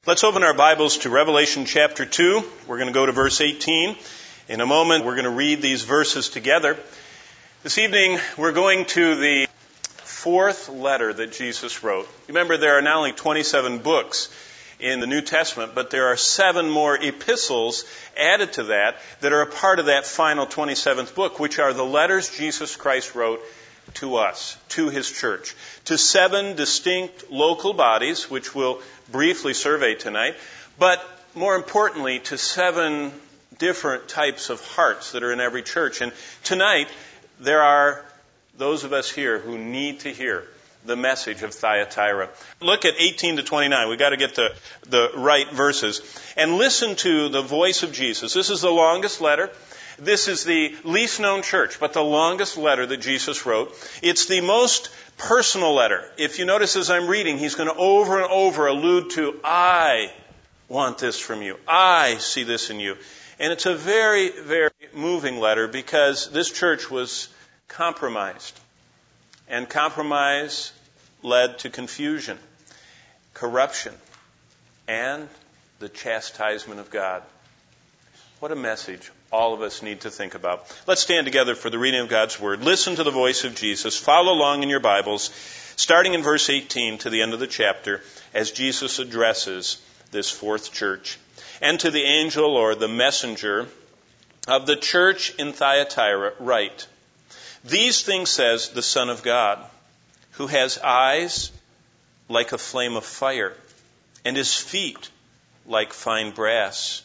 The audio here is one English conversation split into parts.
Let's open our Bibles to Revelation chapter 2. We're going to go to verse 18. In a moment, we're going to read these verses together. This evening, we're going to the fourth letter that Jesus wrote. Remember, there are not only 27 books in the New Testament, but there are 7 more epistles added to that are a part of that final 27th book, which are the letters Jesus Christ wrote to us, to His church, to 7 distinct local bodies, which we'll briefly survey tonight, but more importantly, to 7 different types of hearts that are in every church. And tonight, there are those of us here who need to hear the message of Thyatira. Look at 18 to 29. We've got to get the right verses. And listen to the voice of Jesus. This is the longest letter. This is the least known church, but the longest letter that Jesus wrote. It's the most personal letter. If you notice as I'm reading, he's going to over and over allude to, I want this from you. I see this in you. And it's a very, very moving letter because this church was compromised. And compromise led to confusion, corruption, and the chastisement of God. What a message all of us need to think about. Let's stand together for the reading of God's Word. Listen to the voice of Jesus. Follow along in your Bibles, starting in verse 18 to the end of the chapter, as Jesus addresses this fourth church. And to the angel or the messenger of the church in Thyatira write, These things says the Son of God, who has eyes like a flame of fire, and his feet like fine brass.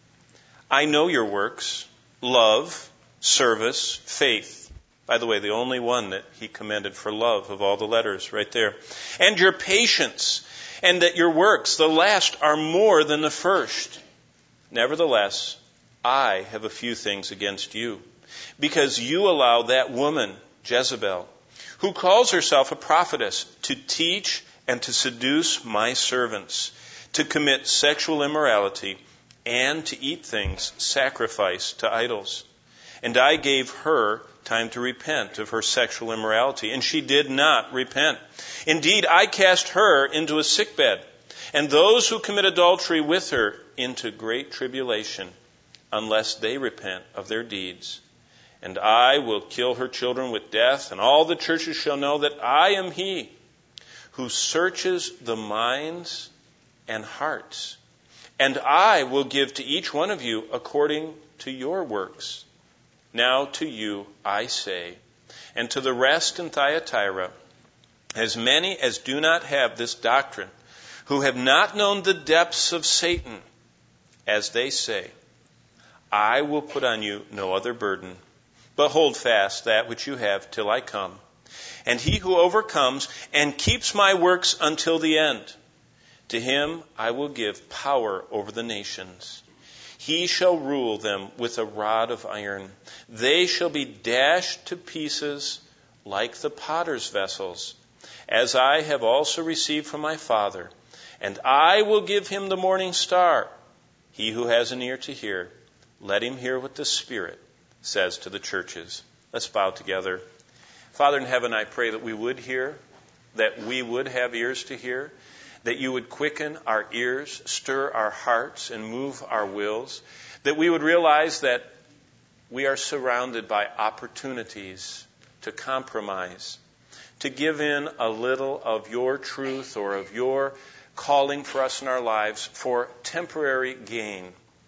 I know your works, love, service, faith. By the way, the only one that he commended for love of all the letters, right there. And your patience, and that your works, the last, are more than the first. Nevertheless, I have a few things against you, because you allow that woman, Jezebel, who calls herself a prophetess, to teach and to seduce my servants, to commit sexual immorality, and to eat things sacrificed to idols. And I gave her time to repent of her sexual immorality, and she did not repent. Indeed, I cast her into a sickbed, and those who commit adultery with her into great tribulation, unless they repent of their deeds. And I will kill her children with death, and all the churches shall know that I am He who searches the minds and hearts. And I will give to each one of you according to your works. Now to you I say, and to the rest in Thyatira, as many as do not have this doctrine, who have not known the depths of Satan, as they say, I will put on you no other burden, but hold fast that which you have till I come. And he who overcomes and keeps my works until the end, to him I will give power over the nations. He shall rule them with a rod of iron. They shall be dashed to pieces like the potter's vessels, as I have also received from my Father. And I will give him the morning star. He who has an ear to hear, let him hear what the Spirit says to the churches. Let's bow together. Father in heaven, I pray that we would hear, that we would have ears to hear, that you would quicken our ears, stir our hearts, and move our wills, that we would realize that we are surrounded by opportunities to compromise, to give in a little of your truth or of your calling for us in our lives for temporary gain.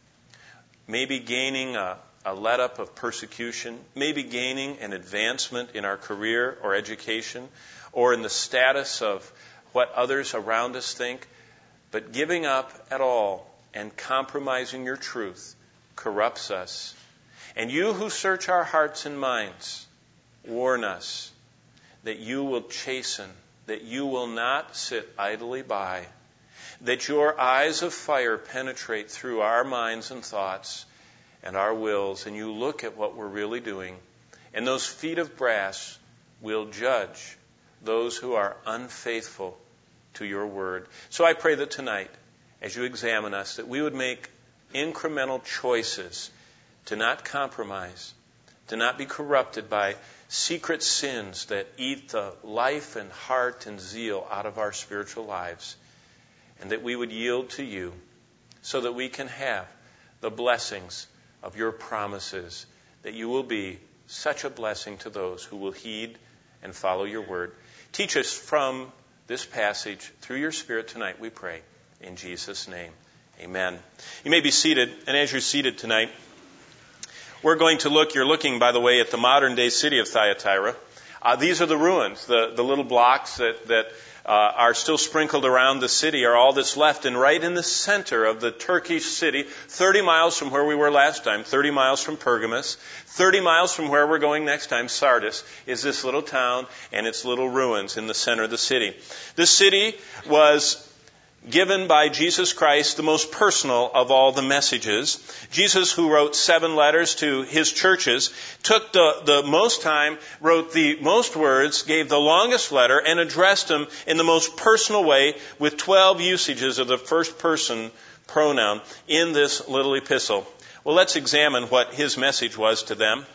Maybe gaining a let-up of persecution, maybe gaining an advancement in our career or education, or in the status of what others around us think, but giving up at all and compromising your truth corrupts us. And you who search our hearts and minds, warn us that you will chasten, that you will not sit idly by, that your eyes of fire penetrate through our minds and thoughts and our wills, and you look at what we're really doing, and those feet of brass will judge those who are unfaithful to your word. So I pray that tonight, as you examine us, that we would make incremental choices to not compromise, to not be corrupted by secret sins that eat the life and heart and zeal out of our spiritual lives, and that we would yield to you so that we can have the blessings of your promises, that you will be such a blessing to those who will heed and follow your word. Teach us from this passage through your Spirit tonight, we pray. In Jesus' name, amen. You may be seated, and as you're seated tonight, we're going to you're looking, by the way, at the modern-day city of Thyatira. These are the ruins, the little blocks that are still sprinkled around the city are all that's left. And right in the center of the Turkish city, 30 miles from where we were last time, 30 miles from Pergamos, 30 miles from where we're going next time, Sardis, is this little town and its little ruins in the center of the city. This city was given by Jesus Christ the most personal of all the messages. Jesus, who wrote 7 letters to his churches, took the most time, wrote the most words, gave the longest letter, and addressed them in the most personal way with 12 usages of the first person pronoun in this little epistle. Well, let's examine what his message was to them.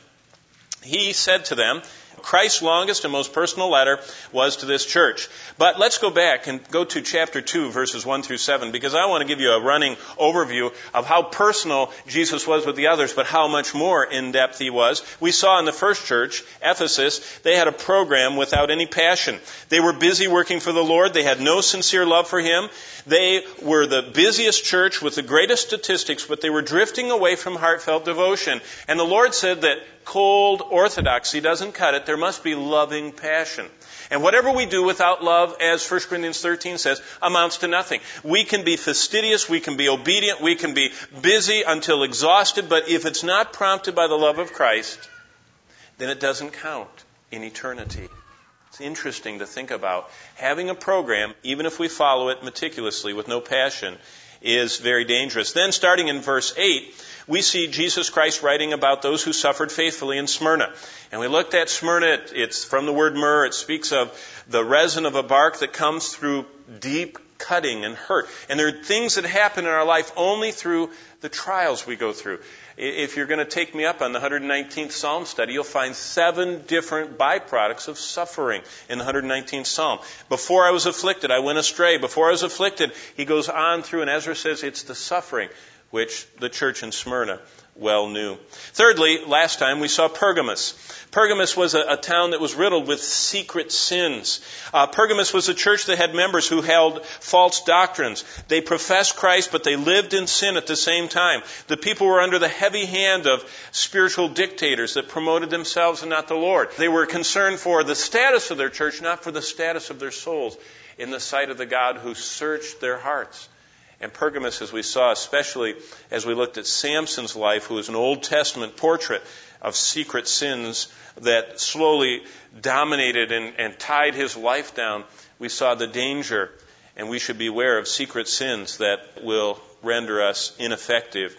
He said to them, Christ's longest and most personal letter was to this church. But let's go back and go to chapter 2, verses 1 through 7, because I want to give you a running overview of how personal Jesus was with the others, but how much more in-depth he was. We saw in the first church, Ephesus, they had a program without any passion. They were busy working for the Lord. They had no sincere love for Him. They were the busiest church with the greatest statistics, but they were drifting away from heartfelt devotion. And the Lord said that cold orthodoxy doesn't cut it. There must be loving passion. And whatever we do without love, as 1 Corinthians 13 says, amounts to nothing. We can be fastidious, we can be obedient, we can be busy until exhausted, but if it's not prompted by the love of Christ, then it doesn't count in eternity. It's interesting to think about. Having a program, even if we follow it meticulously with no passion, is very dangerous. Then, starting in verse 8, we see Jesus Christ writing about those who suffered faithfully in Smyrna. And we looked at Smyrna. It's from the word myrrh. It speaks of the resin of a bark that comes through deep cutting and hurt. And there are things that happen in our life only through the trials we go through. If you're going to take me up on the 119th Psalm study, you'll find 7 different byproducts of suffering in the 119th Psalm. Before I was afflicted, I went astray. Before I was afflicted, he goes on through, and Ezra says it's the suffering which the church in Smyrna well knew. Thirdly, last time we saw Pergamos. Pergamos was a town that was riddled with secret sins. Pergamos was a church that had members who held false doctrines. They professed Christ, but they lived in sin at the same time. The people were under the heavy hand of spiritual dictators that promoted themselves and not the Lord. They were concerned for the status of their church, not for the status of their souls in the sight of the God who searched their hearts. And Pergamos, as we saw, especially as we looked at Samson's life, who was an Old Testament portrait of secret sins that slowly dominated and tied his life down, we saw the danger, and we should beware of secret sins that will render us ineffective.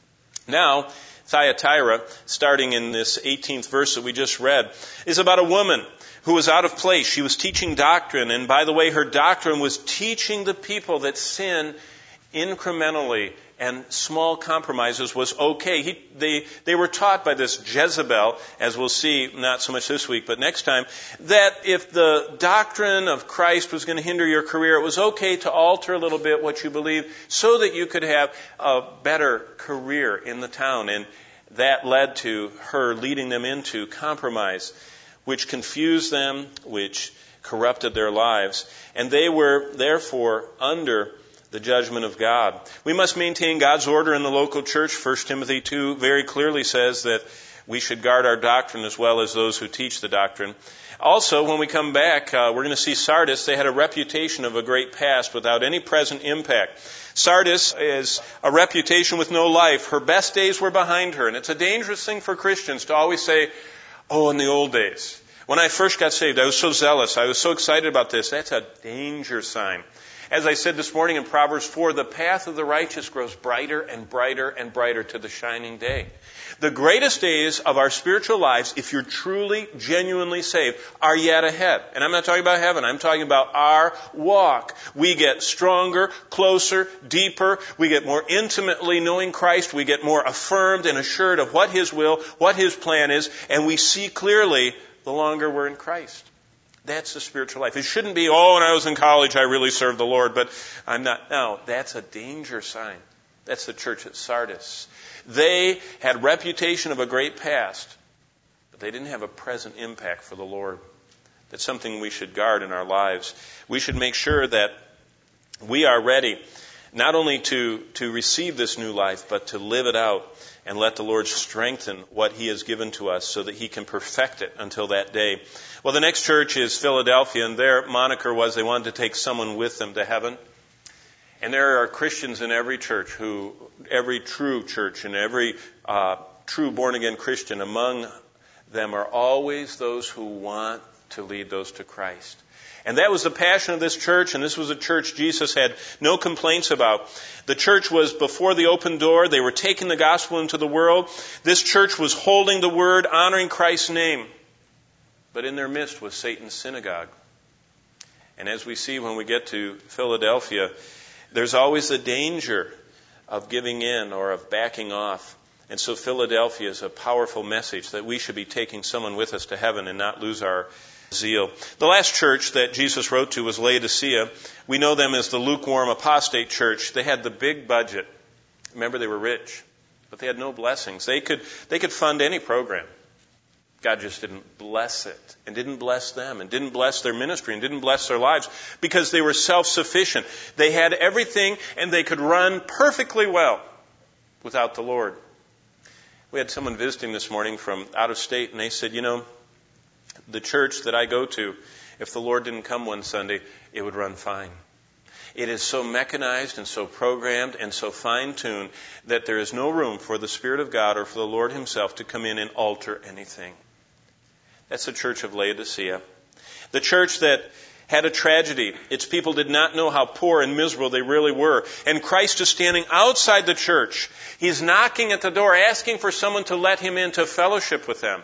Now, Thyatira, starting in this 18th verse that we just read, is about a woman who was out of place. She was teaching doctrine, and by the way, her doctrine was teaching the people that sin incrementally and small compromises was okay. They were taught by this Jezebel, as we'll see, not so much this week, but next time, that if the doctrine of Christ was going to hinder your career, it was okay to alter a little bit what you believe so that you could have a better career in the town. And that led to her leading them into compromise, which confused them, which corrupted their lives. And they were, therefore, under the judgment of God. We must maintain God's order in the local church. 1 Timothy 2 very clearly says that we should guard our doctrine as well as those who teach the doctrine. Also, when we come back, we're going to see Sardis. They had a reputation of a great past without any present impact. Sardis is a reputation with no life. Her best days were behind her. And it's a dangerous thing for Christians to always say, oh, in the old days. When I first got saved, I was so zealous. I was so excited about this. That's a danger sign. As I said this morning in Proverbs 4, the path of the righteous grows brighter and brighter and brighter to the shining day. The greatest days of our spiritual lives, if you're truly, genuinely saved, are yet ahead. And I'm not talking about heaven. I'm talking about our walk. We get stronger, closer, deeper. We get more intimately knowing Christ. We get more affirmed and assured of what His will, what His plan is, and we see clearly the longer we're in Christ. That's the spiritual life. It shouldn't be, oh, when I was in college, I really served the Lord, but I'm not. No, that's a danger sign. That's the church at Sardis. They had reputation of a great past, but they didn't have a present impact for the Lord. That's something we should guard in our lives. We should make sure that we are ready not only to receive this new life, but to live it out and let the Lord strengthen what He has given to us so that He can perfect it until that day. Well, the next church is Philadelphia, and their moniker was they wanted to take someone with them to heaven. And there are Christians in every church every true church and every true born-again Christian, among them are always those who want to lead those to Christ. And that was the passion of this church, and this was a church Jesus had no complaints about. The church was before the open door. They were taking the gospel into the world. This church was holding the word, honoring Christ's name. But in their midst was Satan's synagogue. And as we see when we get to Philadelphia, there's always a danger of giving in or of backing off. And so Philadelphia is a powerful message that we should be taking someone with us to heaven and not lose our zeal. The last church that Jesus wrote to was Laodicea. We know them as the lukewarm apostate church. They had the big budget. Remember, they were rich, but they had no blessings. They could fund any program. God just didn't bless it, and didn't bless them, and didn't bless their ministry, and didn't bless their lives, because they were self-sufficient. They had everything, and they could run perfectly well without the Lord. We had someone visiting this morning from out of state, and they said, the church that I go to, if the Lord didn't come one Sunday, it would run fine. It is so mechanized and so programmed and so fine-tuned that there is no room for the Spirit of God or for the Lord Himself to come in and alter anything. That's the church of Laodicea. The church that had a tragedy. Its people did not know how poor and miserable they really were. And Christ is standing outside the church. He's knocking at the door, asking for someone to let Him into fellowship with them.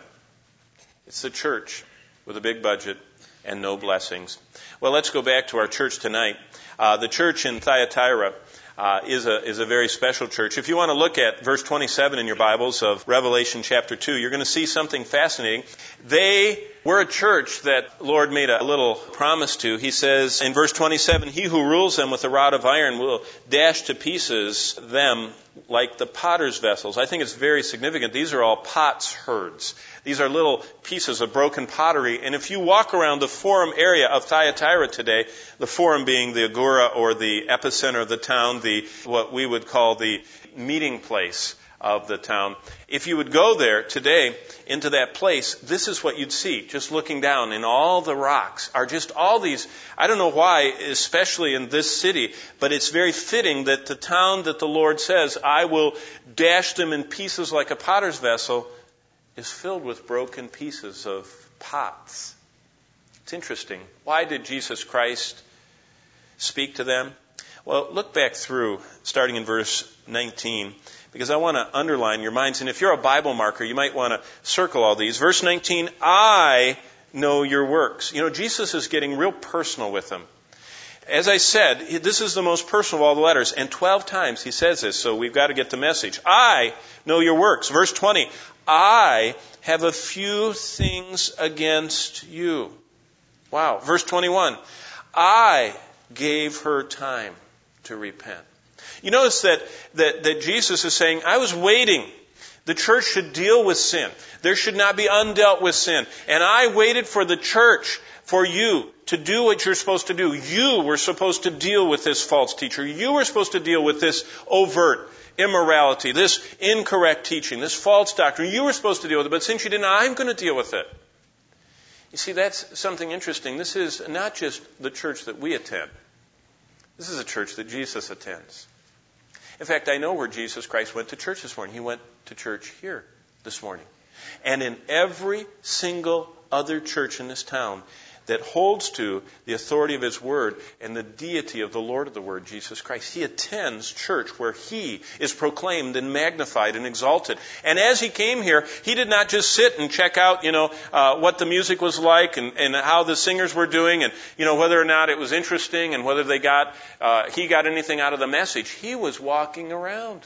It's the church with a big budget and no blessings. Well, let's go back to our church tonight. The church in Thyatira is a very special church. If you want to look at verse 27 in your Bibles of Revelation chapter 2, you're going to see something fascinating. They were a church that Lord made a little promise to. He says in verse 27, He who rules them with a rod of iron will dash to pieces them like the potter's vessels. I think it's very significant. These are all potsherds. These are little pieces of broken pottery. And if you walk around the forum area of Thyatira today, the forum being the agora or the epicenter of the town, what we would call the meeting place of the town. If you would go there today into that place, this is what you'd see. Just looking down, and all the rocks are just all these. I don't know why, especially in this city, but it's very fitting that the town that the Lord says, I will dash them in pieces like a potter's vessel, is filled with broken pieces of pots. It's interesting. Why did Jesus Christ speak to them? Well, look back through, starting in verse 19, because I want to underline your minds. And if you're a Bible marker, you might want to circle all these. Verse 19, I know your works. Jesus is getting real personal with them. As I said, this is the most personal of all the letters. And 12 times he says this, so we've got to get the message. I know your works. Verse 20, I have a few things against you. Wow. Verse 21, I gave her time to repent. You notice that Jesus is saying, I was waiting. The church should deal with sin. There should not be undealt with sin. And I waited for the church, for you, to do what you're supposed to do. You were supposed to deal with this false teacher. You were supposed to deal with this overt immorality, this incorrect teaching, this false doctrine. You were supposed to deal with it, but since you didn't, I'm going to deal with it. You see, that's something interesting. This is not just the church that we attend. This is a church that Jesus attends. In fact, I know where Jesus Christ went to church this morning. He went to church here this morning. And in every single other church in this town that holds to the authority of His Word and the deity of the Lord of the Word, Jesus Christ, He attends church where He is proclaimed and magnified and exalted. And as He came here, He did not just sit and check out, what the music was like and how the singers were doing and, whether or not it was interesting and whether He got anything out of the message. He was walking around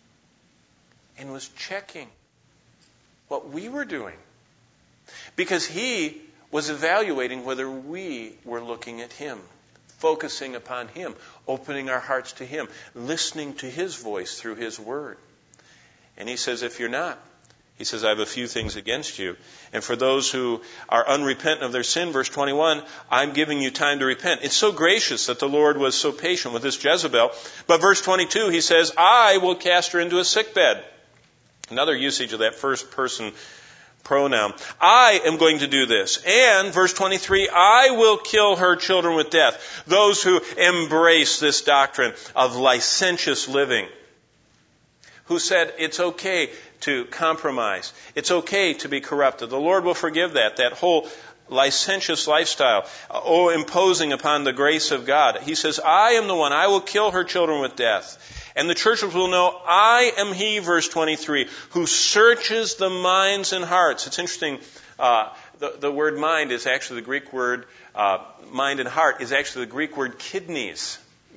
and was checking what we were doing. Because He was evaluating whether we were looking at Him, focusing upon Him, opening our hearts to Him, listening to His voice through His Word. And He says, if you're not, He says, I have a few things against you. And for those who are unrepentant of their sin, verse 21, I'm giving you time to repent. It's so gracious that the Lord was so patient with this Jezebel. But verse 22, He says, I will cast her into a sickbed. Another usage of that first person pronoun. I am going to do this. And, verse 23, I will kill her children with death. Those who embrace this doctrine of licentious living, who said it's okay to compromise. It's okay to be corrupted. The Lord will forgive that whole licentious lifestyle, imposing upon the grace of God. He says, I am the one. I will kill her children with death. And the churches will know, I am He, verse 23, who searches the minds and hearts. It's interesting, the word mind is actually the Greek word, mind and heart is actually the Greek word kidneys.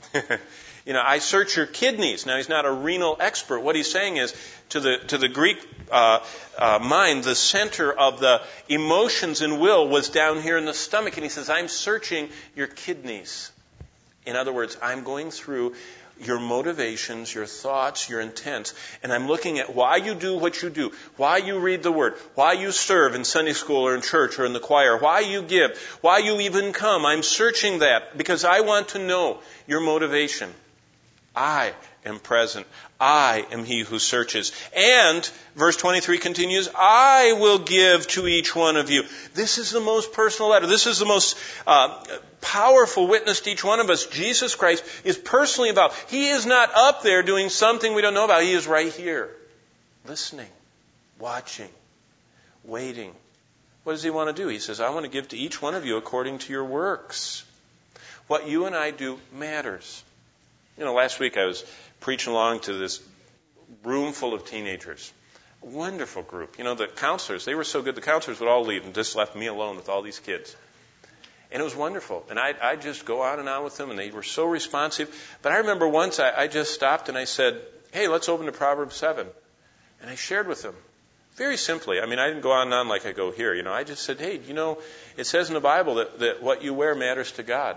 I search your kidneys. Now, He's not a renal expert. What He's saying is, to the Greek mind, the center of the emotions and will was down here in the stomach. And He says, I'm searching your kidneys. In other words, I'm going through your motivations, your thoughts, your intents, and I'm looking at why you do what you do, why you read the Word, why you serve in Sunday school or in church or in the choir, why you give, why you even come. I'm searching that because I want to know your motivation. I am present. I am He who searches. And, verse 23 continues, I will give to each one of you. This is the most personal letter. This is the most powerful witness to each one of us. Jesus Christ is personally involved. He is not up there doing something we don't know about. He is right here, listening, watching, waiting. What does He want to do? He says, I want to give to each one of you according to your works. What you and I do matters. Last week I was preaching along to this room full of teenagers. A wonderful group. The counselors, they were so good, the counselors would all leave and just left me alone with all these kids. And it was wonderful. And I'd just go on and on with them, and they were so responsive. But I remember once I just stopped and I said, hey, let's open to Proverbs 7. And I shared with them, very simply. I didn't go on and on like I go here. I just said, hey, it says in the Bible that what you wear matters to God.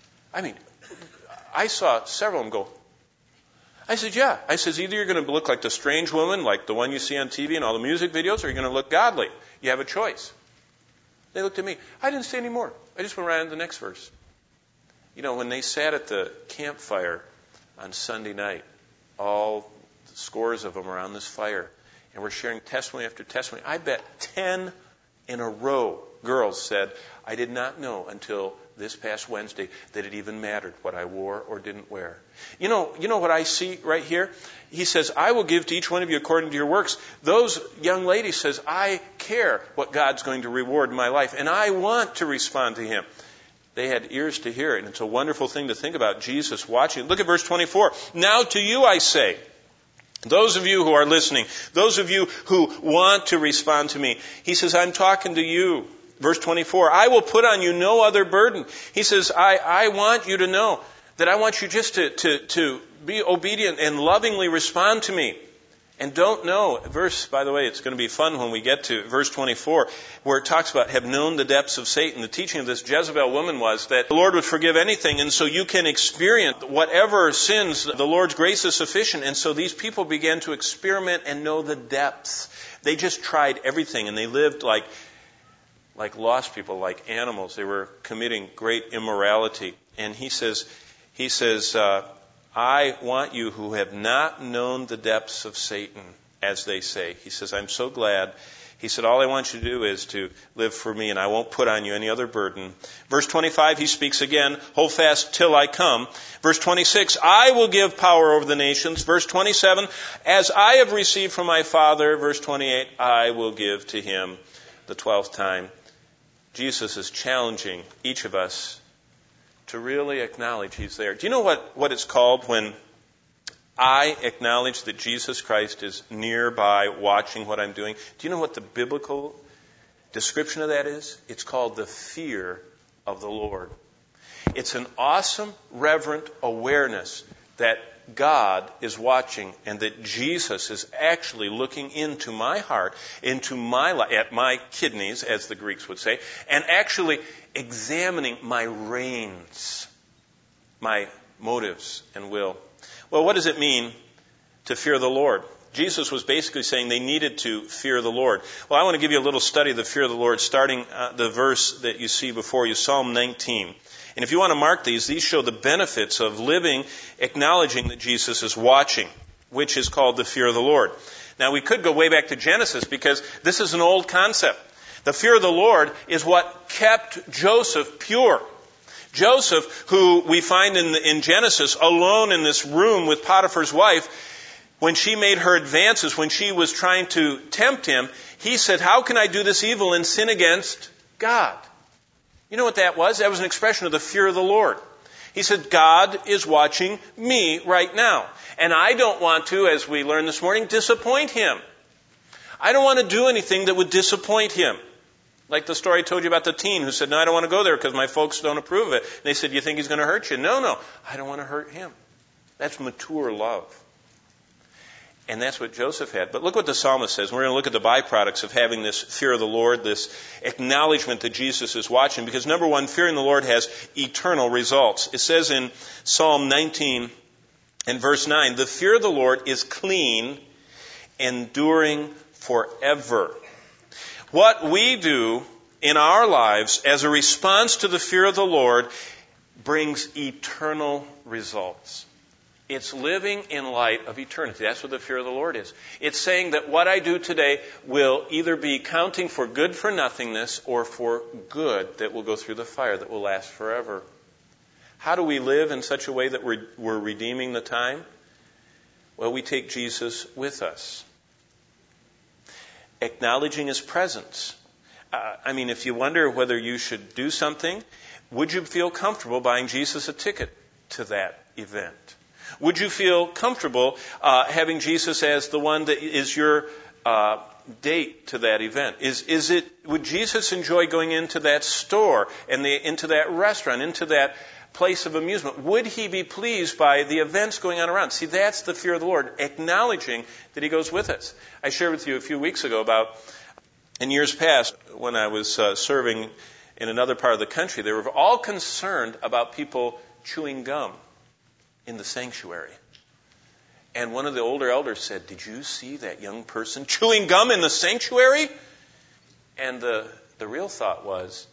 I saw several of them go. I said, yeah. I said, either you're going to look like the strange woman, like the one you see on TV and all the music videos, or you're going to look godly. You have a choice. They looked at me. I didn't say any more. I just went right on to the next verse. When they sat at the campfire on Sunday night, all scores of them around this fire, and we're sharing testimony after testimony, I bet 10 in a row girls said, I did not know until this past Wednesday that it even mattered what I wore or didn't wear. You know what I see right here? He says, I will give to each one of you according to your works. Those young ladies says, I care what God's going to reward in my life, and I want to respond to Him. They had ears to hear it, and it's a wonderful thing to think about, Jesus watching. Look at verse 24. Now to you I say, those of you who are listening, those of you who want to respond to me, He says, I'm talking to you. Verse 24, I will put on you no other burden. He says, I want you to know that I want you just to be obedient and lovingly respond to me. And don't know, by the way, it's going to be fun when we get to verse 24, where it talks about have known the depths of Satan. The teaching of this Jezebel woman was that the Lord would forgive anything, and so you can experience whatever sins, the Lord's grace is sufficient. And so these people began to experiment and know the depths. They just tried everything, and they lived like lost people, like animals. They were committing great immorality. And he says, I want you who have not known the depths of Satan, as they say. He says, I'm so glad. He said, all I want you to do is to live for me, and I won't put on you any other burden. Verse 25, he speaks again, hold fast till I come. Verse 26, I will give power over the nations. Verse 27, as I have received from my Father. Verse 28, I will give to Him the 12th time. Jesus is challenging each of us to really acknowledge He's there. Do you know what it's called when I acknowledge that Jesus Christ is nearby watching what I'm doing? Do you know what the biblical description of that is? It's called the fear of the Lord. It's an awesome, reverent awareness that God is watching and that Jesus is actually looking into my heart, into my life, at my kidneys, as the Greeks would say, and actually examining my reins, my motives and will. Well, what does it mean to fear the Lord? Jesus was basically saying they needed to fear the Lord. Well, I want to give you a little study of the fear of the Lord, starting the verse that you see before you, Psalm 19. And if you want to mark these show the benefits of living, acknowledging that Jesus is watching, which is called the fear of the Lord. Now, we could go way back to Genesis because this is an old concept. The fear of the Lord is what kept Joseph pure. Joseph, who we find in Genesis alone in this room with Potiphar's wife, when she made her advances, when she was trying to tempt him, he said, "How can I do this evil and sin against God?" You know what that was? That was an expression of the fear of the Lord. He said, God is watching me right now. And I don't want to, as we learned this morning, disappoint Him. I don't want to do anything that would disappoint Him. Like the story I told you about the teen who said, "No, I don't want to go there because my folks don't approve of it." And they said, "You think he's going to hurt you?" No, I don't want to hurt him. That's mature love. And that's what Joseph had. But look what the psalmist says. We're going to look at the byproducts of having this fear of the Lord, this acknowledgement that Jesus is watching. Because number one, fearing the Lord has eternal results. It says in Psalm 19 and verse 9, "The fear of the Lord is clean, enduring forever." What we do in our lives as a response to the fear of the Lord brings eternal results. It's living in light of eternity. That's what the fear of the Lord is. It's saying that what I do today will either be counting for good for nothingness or for good that will go through the fire, that will last forever. How do we live in such a way that we're redeeming the time? Well, we take Jesus with us. Acknowledging His presence. If you wonder whether you should do something, would you feel comfortable buying Jesus a ticket to that event? Would you feel comfortable having Jesus as the one that is your date to that event? Would Jesus enjoy going into that store and into that restaurant, into that place of amusement? Would He be pleased by the events going on around? See, that's the fear of the Lord, acknowledging that He goes with us. I shared with you a few weeks ago about, in years past, when I was serving in another part of the country, they were all concerned about people chewing gum in the sanctuary. And one of the older elders said, "Did you see that young person chewing gum in the sanctuary?" And the real thought was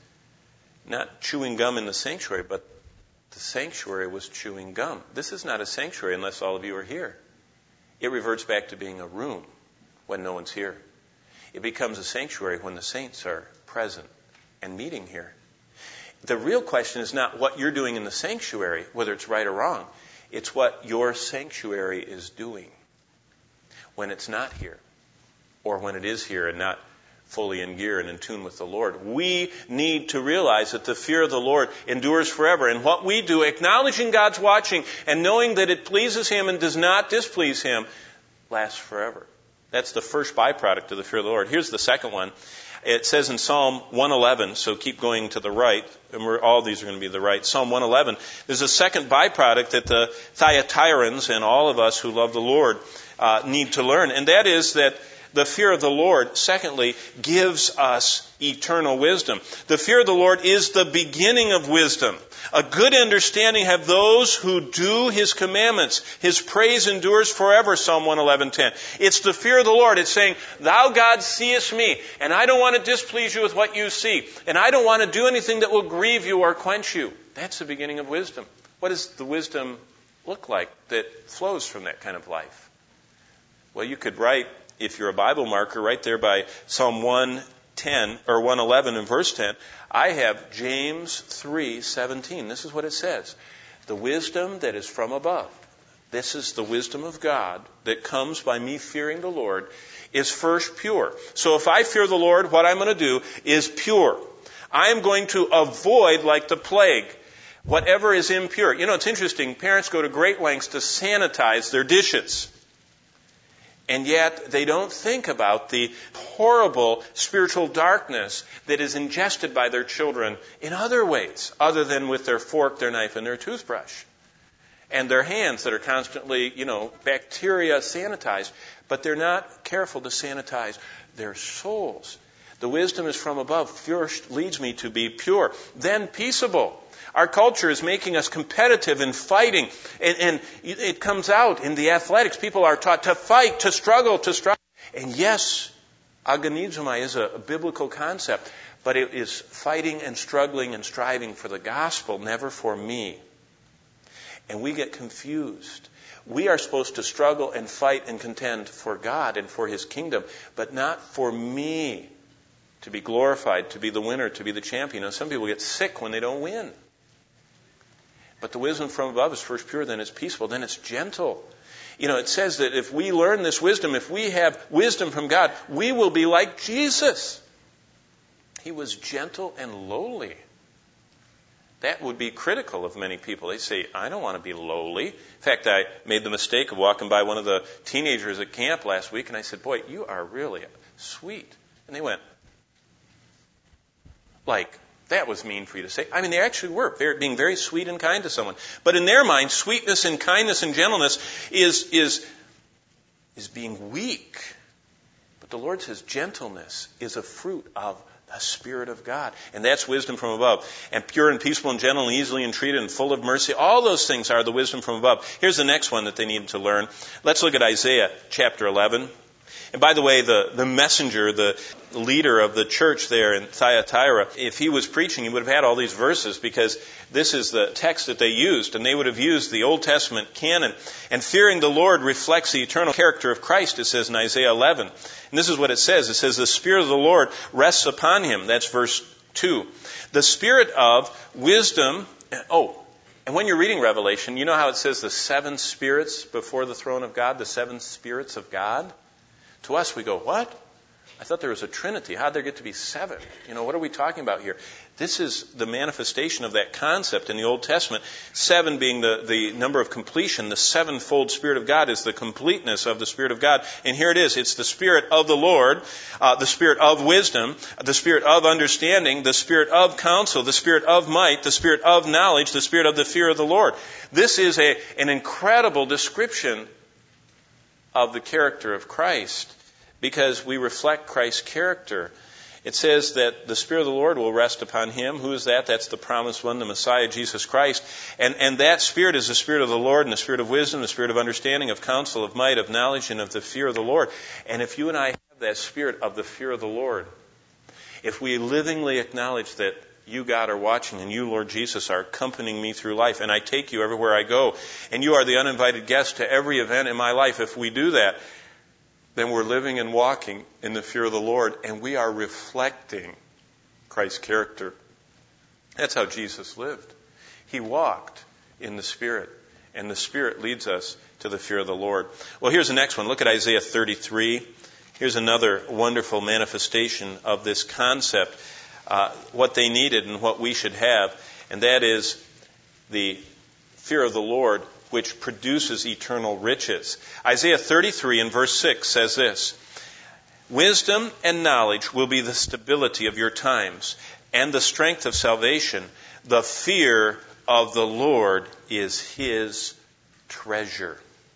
not chewing gum in the sanctuary, but the sanctuary was chewing gum. This is not a sanctuary unless all of you are here. It reverts back to being a room when no one's here. It becomes a sanctuary when the saints are present and meeting here. The real question is not what you're doing in the sanctuary, whether it's right or wrong. It's what your sanctuary is doing when it's not here, or when it is here and not fully in gear and in tune with the Lord. We need to realize that the fear of the Lord endures forever. And what we do, acknowledging God's watching and knowing that it pleases Him and does not displease Him, lasts forever. That's the first byproduct of the fear of the Lord. Here's the second one. It says in Psalm 111, so keep going to the right, and all these are going to be the right. Psalm 111, there's a second byproduct that the Thyatirans and all of us who love the Lord need to learn, and that is that the fear of the Lord, secondly, gives us eternal wisdom. The fear of the Lord is the beginning of wisdom. A good understanding have those who do His commandments. His praise endures forever, Psalm 111:10. It's the fear of the Lord. It's saying, "Thou, God, seest me, and I don't want to displease you with what you see, and I don't want to do anything that will grieve you or quench you." That's the beginning of wisdom. What does the wisdom look like that flows from that kind of life? Well, you could write, if you're a Bible marker, right there by Psalm 110 or 111 and verse 10, I have James 3:17. This is what it says. The wisdom that is from above. This is the wisdom of God that comes by me fearing the Lord, is first pure. So if I fear the Lord, what I'm going to do is pure. I am going to avoid, like the plague, whatever is impure. You know, it's interesting. Parents go to great lengths to sanitize their dishes. And yet they don't think about the horrible spiritual darkness that is ingested by their children in other ways, other than with their fork, their knife, and their toothbrush. and their hands that are constantly, bacteria sanitized, but they're not careful to sanitize their souls. The wisdom is from above. First leads me to be pure, then peaceable. Our culture is making us competitive in fighting, and it comes out in the athletics. People are taught to fight, to struggle, to strive. And yes, agonizomai is a biblical concept, but it is fighting and struggling and striving for the gospel, never for me. And we get confused. We are supposed to struggle and fight and contend for God and for His kingdom, but not for me, to be glorified, to be the winner, to be the champion. Some people get sick when they don't win. But the wisdom from above is first pure, then it's peaceable, then it's gentle. It says that if we learn this wisdom, if we have wisdom from God, we will be like Jesus. He was gentle and lowly. That would be critical of many people. They say, I don't want to be lowly. In fact, I made the mistake of walking by one of the teenagers at camp last week, and I said, boy, you are really sweet. And they went, that was mean for you to say. I mean, they actually were being very sweet and kind to someone. But in their mind, sweetness and kindness and gentleness is being weak. But the Lord says gentleness is a fruit of the Spirit of God. And that's wisdom from above. And pure and peaceful and gentle and easily entreated and full of mercy. All those things are the wisdom from above. Here's the next one that they need to learn. Let's look at Isaiah chapter 11. And by the way, the messenger, the leader of the church there in Thyatira, if he was preaching, he would have had all these verses because this is the text that they used. And they would have used the Old Testament canon. And fearing the Lord reflects the eternal character of Christ, it says in Isaiah 11. And this is what it says. It says, the Spirit of the Lord rests upon him. That's verse 2. The Spirit of wisdom. And when you're reading Revelation, you know how it says the 7 spirits before the throne of God, the 7 spirits of God? To us, we go, what? I thought there was a Trinity. How'd there get to be 7? What are we talking about here? This is the manifestation of that concept in the Old Testament. 7 being the number of completion. The 7-fold Spirit of God is the completeness of the Spirit of God. And here it is. It's the Spirit of the Lord, the Spirit of wisdom, the Spirit of understanding, the Spirit of counsel, the Spirit of might, the Spirit of knowledge, the Spirit of the fear of the Lord. This is an incredible description of the character of Christ, because we reflect Christ's character. It says that the Spirit of the Lord will rest upon him. Who is that? That's the promised one, the Messiah, Jesus Christ. And that Spirit is the Spirit of the Lord, and the Spirit of wisdom, the Spirit of understanding, of counsel, of might, of knowledge, and of the fear of the Lord. And if you and I have that Spirit of the fear of the Lord, if we livingly acknowledge that you, God, are watching, and you, Lord Jesus, are accompanying me through life, and I take you everywhere I go, and you are the uninvited guest to every event in my life, if we do that, then we're living and walking in the fear of the Lord, and we are reflecting Christ's character. That's how Jesus lived. He walked in the Spirit, and the Spirit leads us to the fear of the Lord. Well, here's the next one. Look at Isaiah 33. Here's another wonderful manifestation of this concept. What they needed and what we should have, and that is the fear of the Lord, which produces eternal riches. Isaiah 33 in verse 6 says this, wisdom and knowledge will be the stability of your times, and the strength of salvation. The fear of the Lord is His treasure.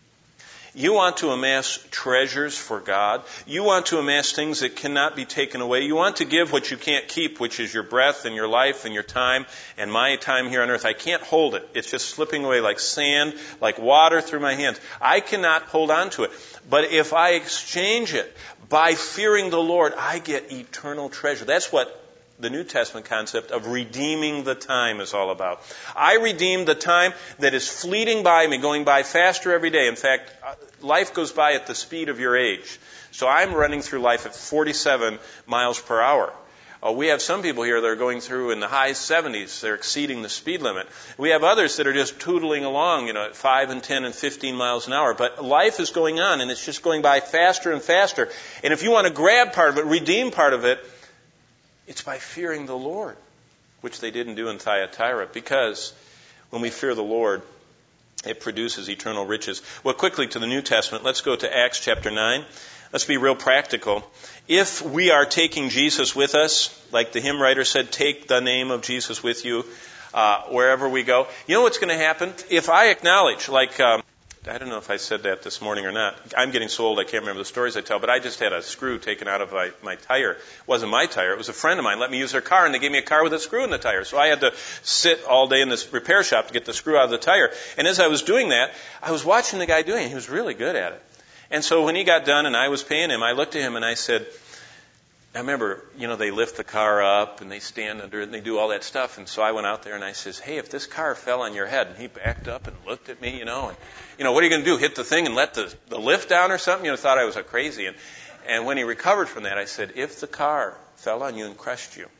You want to amass treasures for God. You want to amass things that cannot be taken away. You want to give what you can't keep, which is your breath and your life and your time and my time here on earth. I can't hold it. It's just slipping away like sand, like water through my hands. I cannot hold on to it. But if I exchange it by fearing the Lord, I get eternal treasure. That's what the New Testament concept of redeeming the time is all about. I redeem the time that is fleeting by me, going by faster every day. In fact, life goes by at the speed of your age. So I'm running through life at 47 miles per hour. We have some people here that are going through in the high 70s. They're exceeding the speed limit. We have others that are just tootling along, at 5 and 10 and 15 miles an hour. But life is going on, and it's just going by faster and faster. And if you want to grab part of it, redeem part of it, it's by fearing the Lord, which they didn't do in Thyatira, because when we fear the Lord, it produces eternal riches. Well, quickly to the New Testament, let's go to Acts chapter 9. Let's be real practical. If we are taking Jesus with us, like the hymn writer said, take the name of Jesus with you, wherever we go. You know what's going to happen? If I acknowledge, I don't know if I said that this morning or not. I'm getting so old I can't remember the stories I tell, but I just had a screw taken out of my tire. It wasn't my tire. It was a friend of mine let me use their car, and they gave me a car with a screw in the tire. So I had to sit all day in this repair shop to get the screw out of the tire. And as I was doing that, I was watching the guy doing it. He was really good at it. And so when he got done and I was paying him, I looked at him and I said, I remember, they lift the car up and they stand under it and they do all that stuff. And so I went out there and I says, hey, if this car fell on your head, and he backed up and looked at me, and, what are you going to do? Hit the thing and let the lift down or something? Thought I was a crazy. And when he recovered from that, I said, if the car fell on you and crushed you,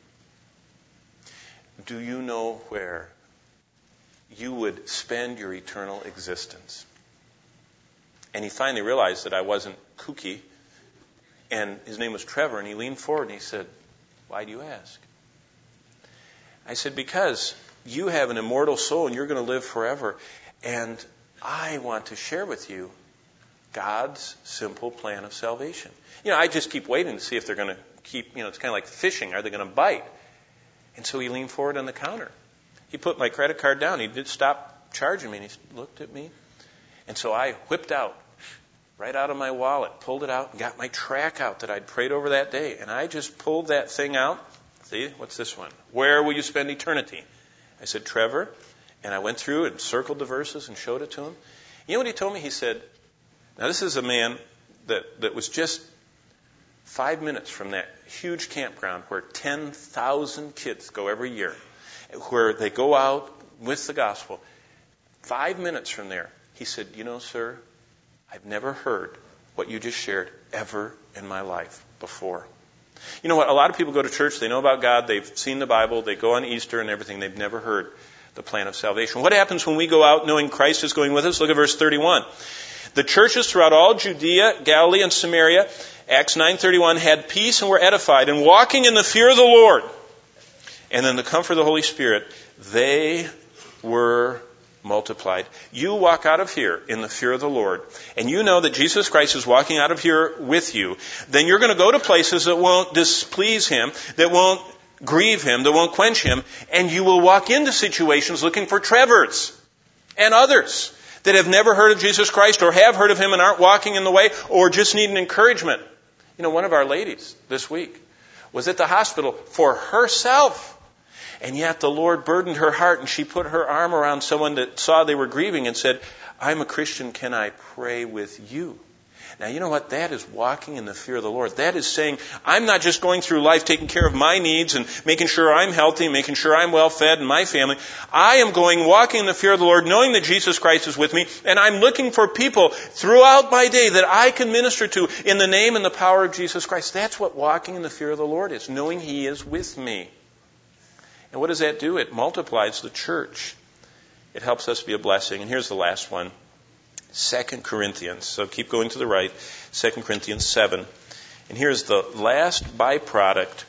do you know where you would spend your eternal existence? And he finally realized that I wasn't kooky. And his name was Trevor, and he leaned forward and he said, why do you ask? I said, because you have an immortal soul and you're going to live forever. And I want to share with you God's simple plan of salvation. I just keep waiting to see if they're going to keep, it's kind of like fishing. Are they going to bite? And so he leaned forward on the counter. He put my credit card down. He did stop charging me, and he looked at me. And so I whipped out, right out of my wallet, pulled it out, and got my track out that I'd prayed over that day. And I just pulled that thing out. See, what's this one? Where will you spend eternity? I said, Trevor. And I went through and circled the verses and showed it to him. You know what he told me? He said, now this is a man that was just 5 minutes from that huge campground where 10,000 kids go every year, where they go out with the gospel. 5 minutes from there, he said, sir, I've never heard what you just shared ever in my life before. You know what? A lot of people go to church. They know about God. They've seen the Bible. They go on Easter and everything. They've never heard the plan of salvation. What happens when we go out knowing Christ is going with us? Look at verse 31. The churches throughout all Judea, Galilee, and Samaria, Acts 9:31, had peace and were edified, and walking in the fear of the Lord, and in the comfort of the Holy Spirit, they were multiplied. You walk out of here in the fear of the Lord, and you know that Jesus Christ is walking out of here with you, then you're going to go to places that won't displease Him, that won't grieve Him, that won't quench Him, and you will walk into situations looking for Trevors and others that have never heard of Jesus Christ or have heard of Him and aren't walking in the way or just need an encouragement. One of our ladies this week was at the hospital for herself. And yet the Lord burdened her heart, and she put her arm around someone that saw they were grieving and said, I'm a Christian, can I pray with you? Now, you know what? That is walking in the fear of the Lord. That is saying, I'm not just going through life taking care of my needs and making sure I'm healthy, making sure I'm well fed and my family. I am walking in the fear of the Lord, knowing that Jesus Christ is with me, and I'm looking for people throughout my day that I can minister to in the name and the power of Jesus Christ. That's what walking in the fear of the Lord is, knowing He is with me. And what does that do? It multiplies the church. It helps us be a blessing. And here's the last one. 2 Corinthians. So keep going to the right. 2 Corinthians 7. And here's the last byproduct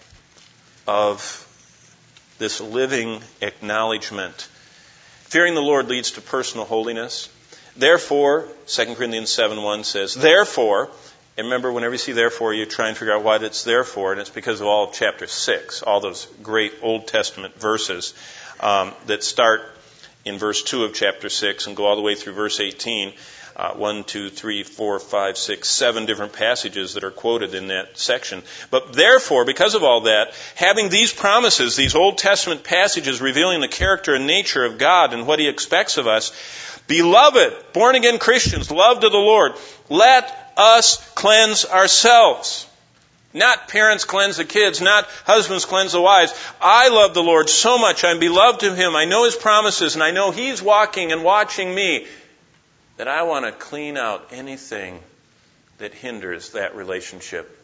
of this living acknowledgement. Fearing the Lord leads to personal holiness. Therefore, 2 Corinthians 7:1 says, therefore, and remember, whenever you see therefore, you try and figure out what it's there for, and it's because of all of chapter 6, all those great Old Testament verses that start in verse 2 of chapter 6 and go all the way through verse 18. 1, 2, 3, 4, 5, 6, 7 different passages that are quoted in that section. But therefore, because of all that, having these promises, these Old Testament passages revealing the character and nature of God and what He expects of us, beloved, born-again Christians, loved of the Lord, let us cleanse ourselves. Not parents cleanse the kids, not husbands cleanse the wives. I love the Lord so much. I'm beloved of Him. I know His promises, and I know He's walking and watching me, that I want to clean out anything that hinders that relationship.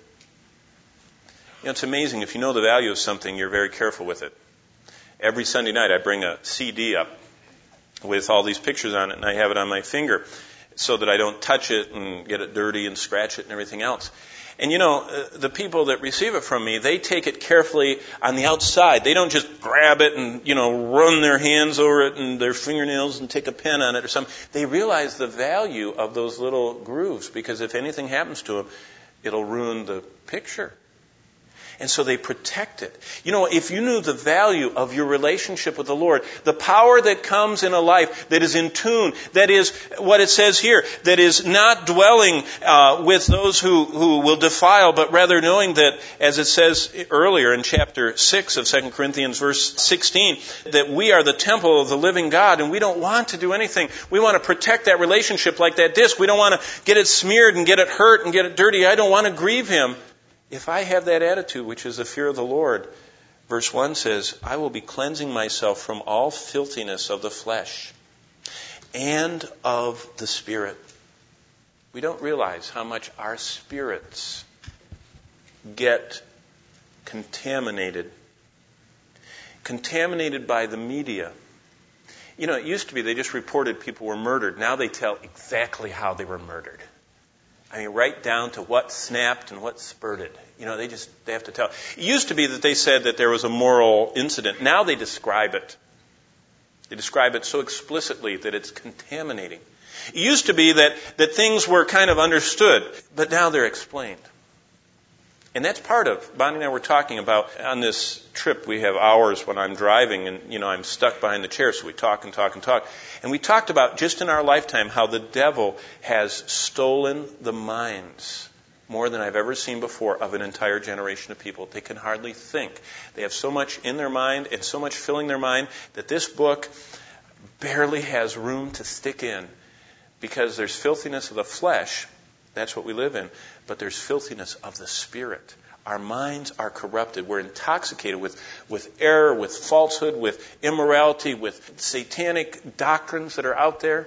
It's amazing. If you know the value of something, you're very careful with it. Every Sunday night I bring a CD up with all these pictures on it, and I have it on my finger so that I don't touch it and get it dirty and scratch it and everything else. And the people that receive it from me, they take it carefully on the outside. They don't just grab it and, run their hands over it and their fingernails and take a pen on it or something. They realize the value of those little grooves, because if anything happens to them, it'll ruin the picture. And so they protect it. You know, if you knew the value of your relationship with the Lord, the power that comes in a life that is in tune, that is what it says here, that is not dwelling with those who will defile, but rather knowing that, as it says earlier in chapter 6 of 2 Corinthians verse 16, that we are the temple of the living God, and we don't want to do anything. We want to protect that relationship like that disc. We don't want to get it smeared and get it hurt and get it dirty. I don't want to grieve Him. If I have that attitude, which is the fear of the Lord, verse 1 says, I will be cleansing myself from all filthiness of the flesh and of the spirit. We don't realize how much our spirits get contaminated by the media. You know, it used to be they just reported people were murdered. Now they tell exactly how they were murdered. I mean, right down to what snapped and what spurted. You know, they have to tell. It used to be that they said that there was a moral incident. Now they describe it. They describe it so explicitly that it's contaminating. It used to be that things were kind of understood, but now they're explained. And that's part of, Bonnie and I were talking about, on this trip, we have hours when I'm driving and, you know, I'm stuck behind the chair, so we talk and talk and talk. And we talked about, just in our lifetime, how the devil has stolen the minds, more than I've ever seen before, of an entire generation of people. They can hardly think. They have so much in their mind and so much filling their mind that this book barely has room to stick in, because there's filthiness of the flesh. That's what we live in. But there's filthiness of the spirit. Our minds are corrupted. We're intoxicated with error, with falsehood, with immorality, with satanic doctrines that are out there.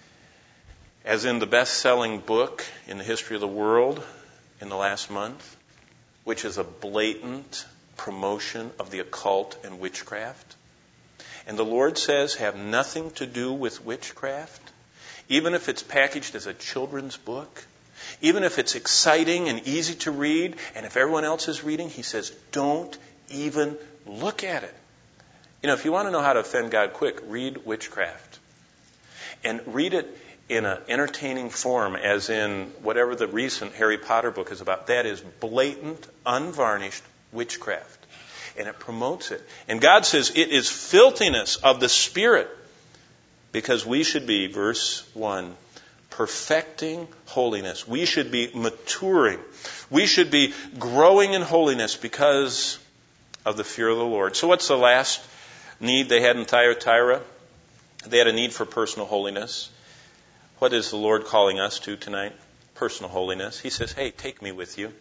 As in the best-selling book in the history of the world in the last month, which is a blatant promotion of the occult and witchcraft. And the Lord says, have nothing to do with witchcraft, even if it's packaged as a children's book. Even if it's exciting and easy to read, and if everyone else is reading, He says, don't even look at it. You know, if you want to know how to offend God quick, read witchcraft. And read it in an entertaining form, as in whatever the recent Harry Potter book is about. That is blatant, unvarnished witchcraft. And it promotes it. And God says it is filthiness of the spirit, because we should be, verse 1, perfecting holiness. We should be maturing. We should be growing in holiness because of the fear of the Lord. So what's the last need they had in Thyatira? They had a need for personal holiness. What is the Lord calling us to tonight? Personal holiness. He says, hey, take me with you.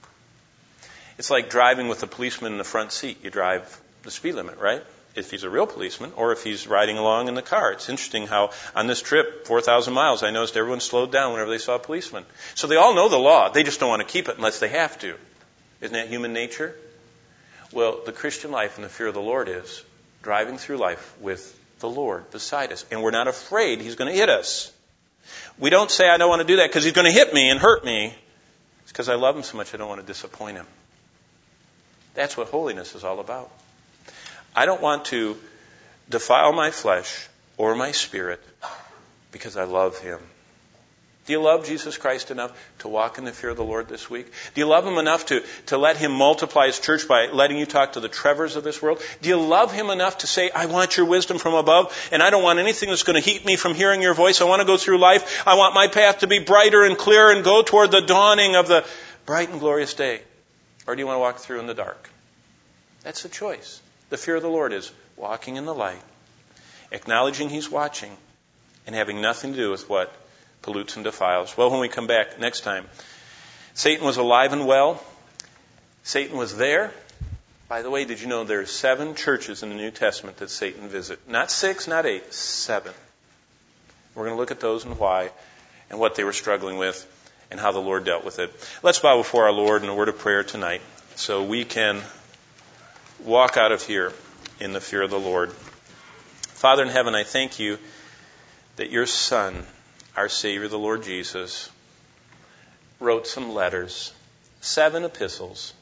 It's like driving with a policeman in the front seat. You drive the speed limit, right? If he's a real policeman, or if he's riding along in the car. It's interesting how on this trip, 4,000 miles, I noticed everyone slowed down whenever they saw a policeman. So they all know the law. They just don't want to keep it unless they have to. Isn't that human nature? Well, the Christian life and the fear of the Lord is driving through life with the Lord beside us. And we're not afraid He's going to hit us. We don't say, I don't want to do that because He's going to hit me and hurt me. It's because I love Him so much I don't want to disappoint Him. That's what holiness is all about. I don't want to defile my flesh or my spirit because I love Him. Do you love Jesus Christ enough to walk in the fear of the Lord this week? Do you love Him enough to let Him multiply His church by letting you talk to the Trevors of this world? Do you love Him enough to say, I want your wisdom from above, and I don't want anything that's going to keep me from hearing your voice. I want to go through life. I want my path to be brighter and clearer and go toward the dawning of the bright and glorious day. Or do you want to walk through in the dark? That's the choice. The fear of the Lord is walking in the light, acknowledging He's watching, and having nothing to do with what pollutes and defiles. Well, when we come back next time, Satan was alive and well. Satan was there. By the way, did you know there are 7 churches in the New Testament that Satan visits? Not 6, not 8, 7. We're going to look at those and why, and what they were struggling with, and how the Lord dealt with it. Let's bow before our Lord in a word of prayer tonight so we can walk out of here in the fear of the Lord. Father in heaven, I thank You that Your Son, our Savior, the Lord Jesus, wrote some letters, 7 epistles,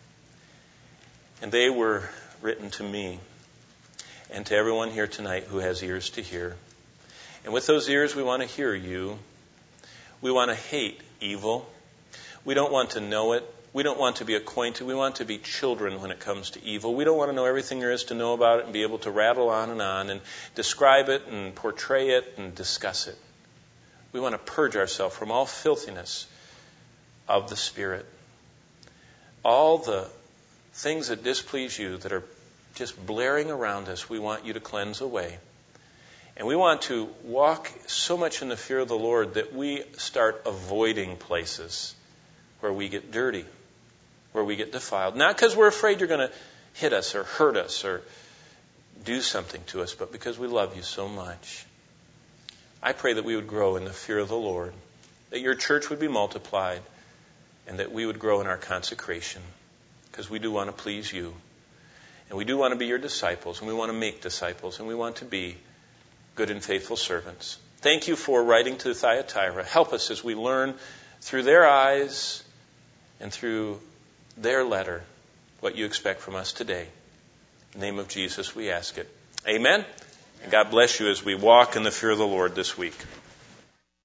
and they were written to me and to everyone here tonight who has ears to hear. And with those ears, we want to hear You. We want to hate evil. We don't want to know it. We don't want to be acquainted. We want to be children when it comes to evil. We don't want to know everything there is to know about it and be able to rattle on and describe it and portray it and discuss it. We want to purge ourselves from all filthiness of the Spirit. All the things that displease you, that are just blaring around us, we want you to cleanse away. And we want to walk so much in the fear of the Lord that we start avoiding places where we get dirty, where we get defiled. Not because we're afraid you're going to hit us or hurt us or do something to us, but because we love you so much. I pray that we would grow in the fear of the Lord, that your church would be multiplied, and that we would grow in our consecration, because we do want to please you. And we do want to be your disciples, and we want to make disciples, and we want to be good and faithful servants. Thank you for writing to Thyatira. Help us as we learn through their eyes and through their letter what you expect from us today. In the name of Jesus we ask it. Amen. And God bless you as we walk in the fear of the Lord this week.